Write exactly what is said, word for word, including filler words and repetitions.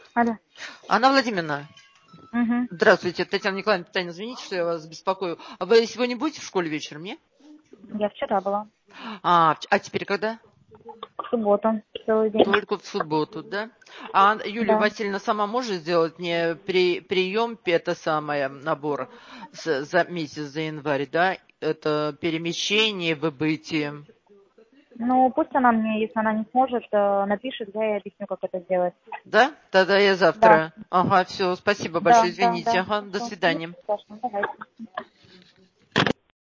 Алло. Анна Владимировна, Угу. здравствуйте. Татьяна Николаевна, Татьяна, извините, что я вас беспокою. А вы сегодня будете в школе вечером, нет? Я вчера была. А, а теперь когда? В субботу. Целый день. Только в субботу, да? А Юлия Да. Васильевна сама может сделать мне при, прием, это самое, набор с- за месяц, за январь, да? Это перемещение, выбытие. Ну, пусть она мне, если она не сможет, э, напишет, я ей объясню, как это сделать. Да? Тогда я Да. завтра. Ага, все, спасибо Да, большое, да, извините. да. Ага, до Хорошо. свидания. Ничего страшного. Давайте.